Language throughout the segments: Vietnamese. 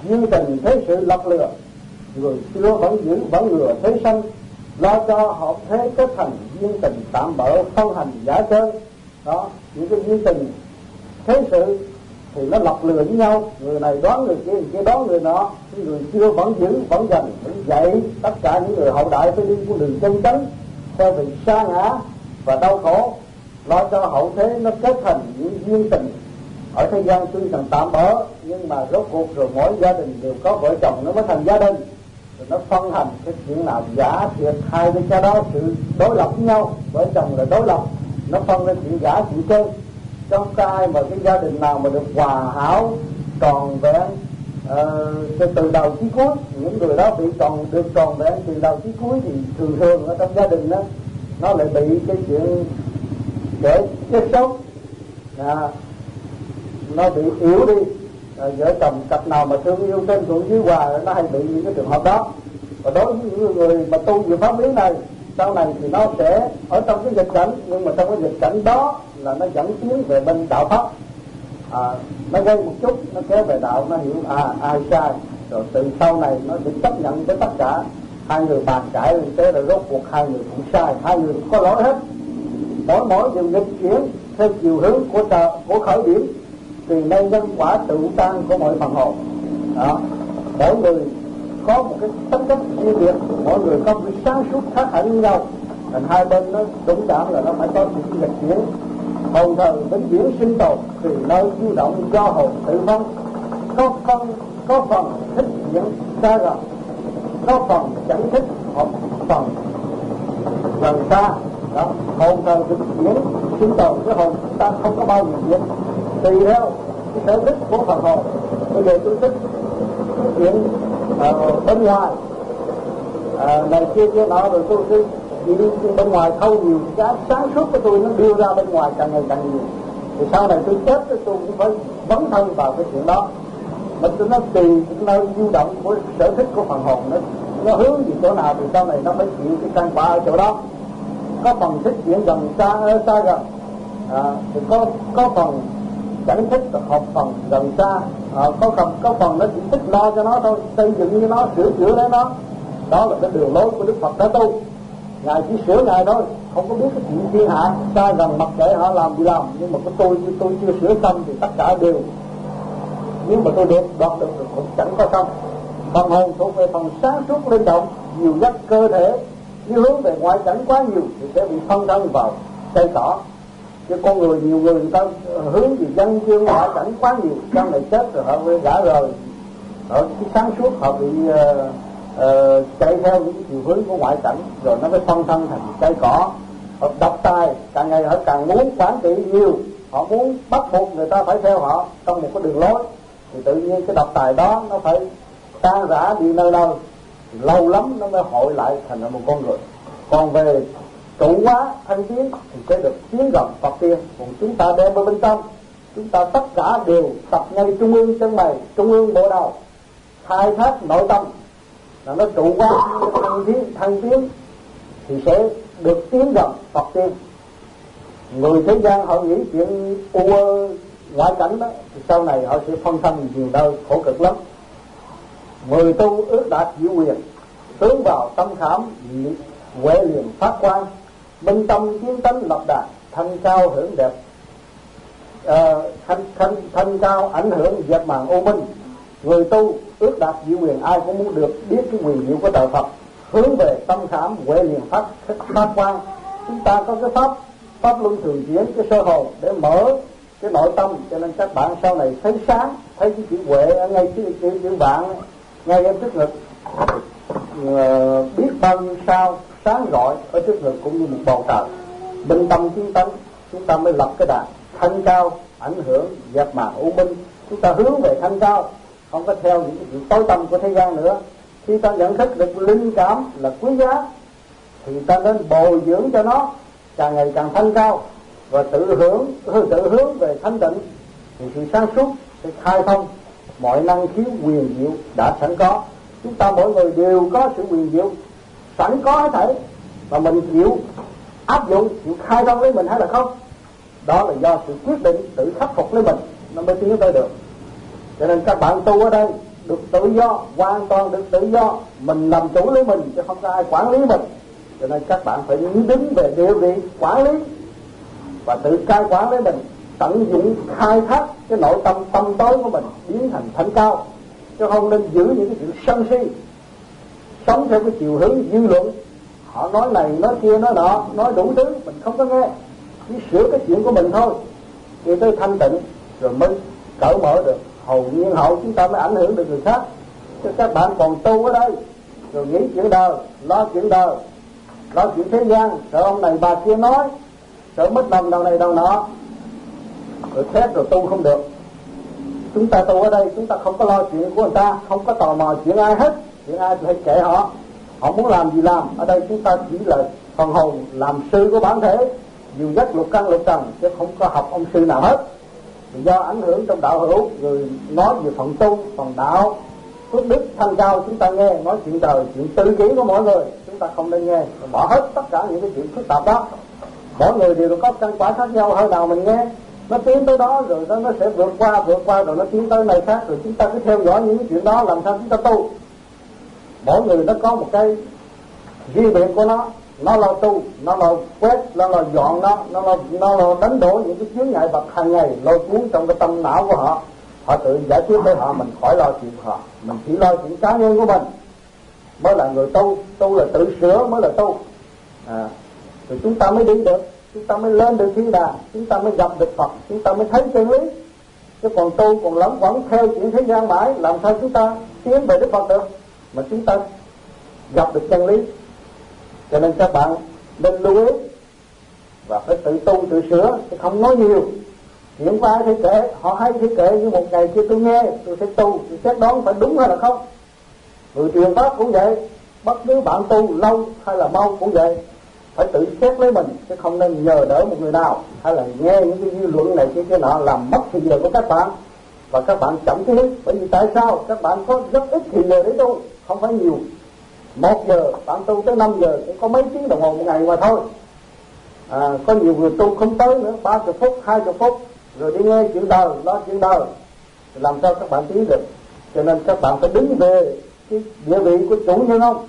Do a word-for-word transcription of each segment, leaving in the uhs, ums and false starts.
duyên tình thế sự lọc lừa, người xưa vẫn giữ vẫn ngừa thế sanh, lo cho hợp thế kết thành duyên tình tạm bỡ phân hành giả chơi. Đó, những cái duyên tình thế sự thì nó lọc lừa với nhau, người này đoán người kia, người kia đoán người nọ. Người xưa vẫn giữ vẫn dành vẫn dạy tất cả những người hậu đại phải đi con đường chân chánh, theo vị sa ngã và đau khổ, lo cho hậu thế nó kết thành những duyên tình. Ở thế gian tuy rằng tạm bỡ, nhưng mà rốt cuộc rồi mỗi gia đình đều có vợ chồng nó mới thành gia đình. Rồi nó phân hành cái chuyện nào giả thiệt, hai bên cha đó sự đối lập với nhau, vợ chồng là đối lập, nó phân ra chuyện giả chuyện chân. Trong cái mà cái gia đình nào mà được hòa hảo tròn vẹn uh, từ đầu chí cuối, những người đó bị tròn được tròn vẹn từ đầu chí cuối, thì thường thường ở trong gia đình đó nó lại bị cái chuyện để chết sống, à, nó bị yếu đi. À, vợ chồng cặp nào mà thương yêu trên xuống dưới hòa nó hay bị những cái trường hợp đó. Và đối với những người mà tu về pháp lý này, sau này thì nó sẽ ở trong cái nghịch cảnh, nhưng mà trong cái nghịch cảnh đó là nó dẫn tiến về bên đạo pháp. À, nó gây một chút, nó kéo về đạo, nó hiểu à ai sai, rồi từ sau này nó sẽ chấp nhận với tất cả. Hai người bàn cãi thế là rốt cuộc hai người cũng sai, hai người cũng có lỗi hết. Mỗi mỗi điều nghịch chuyển theo chiều hướng của trời, của khởi điểm, thì nên nhân quả tự tan của mọi phần hồn. Đó, mỗi người có một cái tính cách riêng biệt, mỗi người có một cái sáng suốt khác hẳn với nhau, thành hai bên nó đúng cảm là nó phải có sự nghịch chuyển. Hồn thần vĩnh viễn sinh tồn thì nơi du động do hồn tự phân, có phân có phần thích diễn xa gần, có phần chẳng thích hoặc phần gần xa. Đó, hồn thần vĩnh viễn sinh tồn, cái hồn chúng ta không có bao giờ diễn, tùy theo cái sở thích của phần hồn. Bây giờ tôi thích chuyện uh, bên ngoài uh, này kia kia nọ, rồi tôi cứ đi bên ngoài thâu nhiều, cái sáng suốt của tôi nó đưa ra bên ngoài càng ngày càng nhiều. Thì sau này tôi chết tôi cũng phải vấn thân vào cái chuyện đó. Mình tôi nó tùy cái nơi du động của sở thích của phần hồn, nó nó hướng gì chỗ nào thì sau này nó mới chịu cái căn quả ở chỗ đó. Có phần thích chuyện gần xa xa gần, à, thì có có phần chẳng thích hợp phần gần xa, à, có phần có phần nó chỉ thích lo cho nó thôi, xây dựng cho nó, sửa chữa lấy nó. Đó là cái đường lối của Đức Phật đã tu. Ngài chỉ sửa Ngài thôi, không có biết cái chuyện thiên hạ xa gần mặc kệ họ làm gì làm. Nhưng mà cái tôi tôi chưa sửa xong thì tất cả đều, nhưng mà tôi được đoạt được cũng chẳng có xong. Phần hồn thuộc về phần sáng suốt linh động, nhiều dắt cơ thể, nếu hướng về ngoại cảnh quá nhiều thì sẽ bị phân thân vào cây cỏ. Chứ con người, nhiều người người ta hướng về dân dương ngoại cảnh quá nhiều, trong này chết rồi họ bị gã rời, ở cái sáng suốt họ bị uh, uh, chạy theo những chiều hướng của ngoại cảnh, rồi nó mới phân thân thành cây cỏ. Họ độc tài, càng ngày họ càng muốn quản trị nhiều, họ muốn bắt buộc người ta phải theo họ trong một cái đường lối, thì tự nhiên cái độc tài đó nó phải tan rã đi nơi đâu, lâu lắm nó mới hội lại thành một con người. Còn về trụ hóa thanh tiến thì sẽ được tiến gần Phật tiên. Còn chúng ta đem ở bên trong, chúng ta tất cả đều tập ngay trung ương chân mày, trung ương bộ đầu, khai thác nội tâm là nó trụ hóa thanh tiến, thanh tiến thì sẽ được tiến gần Phật tiên. Người thế gian họ nghĩ chuyện ua ngoại cảnh đó, thì sau này họ sẽ phân thân nhiều nơi khổ cực lắm. Người tu ước đạt diệu quyền, hướng vào tâm khảm huệ liền phát quang, minh tâm kiến tánh lập đạt, thanh cao hưởng đẹp, à, thanh, thanh, thanh cao ảnh hưởng dẹp màn ô minh. Người tu ước đạt diệu quyền, ai cũng muốn được biết cái quyền diệu của trời Phật, hướng về tâm khảm huệ liền phát phát quang. Chúng ta có cái pháp pháp luân thường chuyển, cái sơ hồn để mở cái nội tâm, cho nên các bạn sau này thấy sáng, thấy cái chữ huệ ở ngay chữ chữ, chữ vạn ngay ở trước ngực, uh, biết bao nhiêu sao sáng rọi ở trước ngực cũng như một bầu trời. Minh tâm kiến tánh, chúng ta mới lập cái đàn thanh cao ảnh hưởng dẹp màn u minh. Chúng ta hướng về thanh cao, không có theo những cái chuyện tối tăm của thế gian nữa. Khi ta nhận thức được linh cảm là quý giá thì ta nên bồi dưỡng cho nó càng ngày càng thanh cao, và tự hướng tự hướng về thanh tịnh, thì sự sáng suốt sẽ khai thông mọi năng khiếu quyền diệu đã sẵn có. Chúng ta mỗi người đều có sự quyền diệu sẵn có hết thảy, và mình chịu áp dụng, chịu khai thông với mình hay là không, đó là do sự quyết định tự khắc phục lấy mình nó mới tiến tới được. Cho nên các bạn tu ở đây được tự do, hoàn toàn được tự do, mình làm chủ lấy mình chứ không có ai quản lý mình. Cho nên các bạn phải đứng về địa vị quản lý và tự cai quản lấy mình, tận dụng khai thác cái nội tâm tâm tối của mình biến thành thanh cao, chứ không nên giữ những cái chuyện sân si, sống theo cái chiều hướng dư luận. Họ nói này nói kia nói nọ, nói đủ thứ mình không có nghe, chỉ sửa cái chuyện của mình thôi, thì tới thanh tịnh rồi mới cởi mở được. Hầu nhiên hậu chúng ta mới ảnh hưởng được người khác. Chứ các bạn còn tu ở đây rồi nghĩ chuyện đời, lo chuyện đời, lo chuyện thế gian, sợ ông này bà kia nói, sợ mất đồng đầu này đầu nọ, rồi xét rồi tu không được. Chúng ta tu ở đây chúng ta không có lo chuyện của người ta, không có tò mò chuyện ai hết, chuyện ai thì hãy kệ họ, họ muốn làm gì làm. Ở đây chúng ta chỉ là phần hồn làm sư của bản thể, dù dắt lục căn lục trần, chứ không có học ông sư nào hết. Do ảnh hưởng trong đạo hữu rồi nói về phần tu, phần đạo, phước đức thanh cao, chúng ta nghe nói chuyện đời, chuyện tư kỷ của mỗi người chúng ta không nên nghe, bỏ hết tất cả những cái chuyện phức tạp đó. Mỗi người đều có căn quả khác nhau, hơi nào mình nghe nó tiến tới đó rồi nó, nó sẽ vượt qua vượt qua rồi nó tiến tới này khác, rồi chúng ta cứ theo dõi những cái chuyện đó làm sao chúng ta tu. Mỗi người nó có một cái riêng biệt của nó, nó lo tu, nó lo quét, nó lo dọn nó, nó lo, nó lo đánh đổ những cái chướng ngại vật hàng ngày lôi cuốn trong cái tâm não của họ. Họ tự giải quyết với họ, mình khỏi lo chuyện của họ, mình chỉ lo chuyện cá nhân của mình mới là người tu. Tu là tự sửa mới là tu, à, rồi chúng ta mới đi được, chúng ta mới lên được thiên đàng, chúng ta mới gặp được Phật, chúng ta mới thấy chân lý. Chứ còn tu còn lẫn quẩn theo chuyện thế gian mãi, làm sao chúng ta tiến về Đức Phật được, mà chúng ta gặp được chân lý. Cho nên các bạn nên lưu ý và phải tự tu tự sửa, chứ không nói nhiều. Chuyện của ai thì kệ, họ hay thì kệ, nhưng một ngày kia tôi nghe, tôi sẽ tu, tôi xét đoán phải đúng hay là không. Người truyền pháp cũng vậy, bất cứ bạn tu lâu hay là mau cũng vậy, phải tự xét lấy mình, chứ không nên nhờ đỡ một người nào, hay là nghe những cái dư luận này kia kia nọ làm mất thời giờ của các bạn, và các bạn chậm tiến. Bởi vì tại sao? Các bạn có rất ít thời giờ để tu, không phải nhiều. Một giờ bạn tu tới năm giờ cũng có mấy tiếng đồng hồ một ngày mà thôi. À, có nhiều người tu không tới nữa, ba mươi phút, hai mươi phút, rồi đi nghe chuyện đời, lo chuyện đời, làm sao các bạn tiến được? Cho nên các bạn phải đứng về cái địa vị của chủ nhân ông.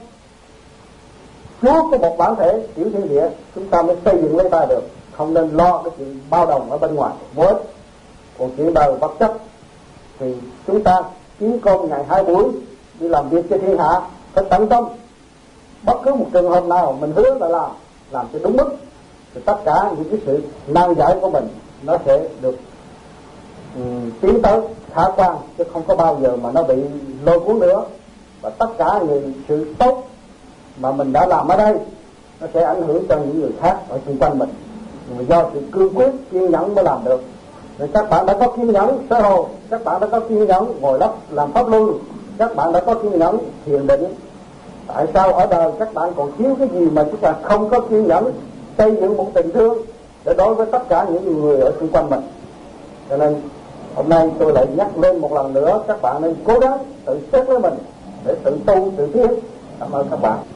Chúa có một bản thể tiểu thiên địa, chúng ta mới xây dựng lấy ta được, không nên lo cái chuyện bao đồng ở bên ngoài vô ích. Còn chuyện đời vật chất thì chúng ta kiếm cơm ngày hai buổi, đi làm việc cho thiên hạ phải tận tâm. Bất cứ một trường hợp nào mình hứa là làm làm cho đúng mức, thì tất cả những cái sự nan giải của mình nó sẽ được um, tiến tới khả quan, chứ không có bao giờ mà nó bị lôi cuốn nữa. Và tất cả những sự tốt mà mình đã làm ở đây nó sẽ ảnh hưởng cho những người khác ở xung quanh mình. Nhưng mà do sự cương quyết kiên nhẫn mới làm được. Nên các bạn đã có kiên nhẫn sơ hồ, các bạn đã có kiên nhẫn ngồi lấp làm pháp luân, các bạn đã có kiên nhẫn thiền định. Tại sao ở đời các bạn còn thiếu cái gì mà chúng ta không có kiên nhẫn xây dựng một tình thương để đối với tất cả những người ở xung quanh mình? Cho nên hôm nay tôi lại nhắc lên một lần nữa, các bạn nên cố gắng tự xét với mình để tự tu tự tiến. Cảm ơn các bạn.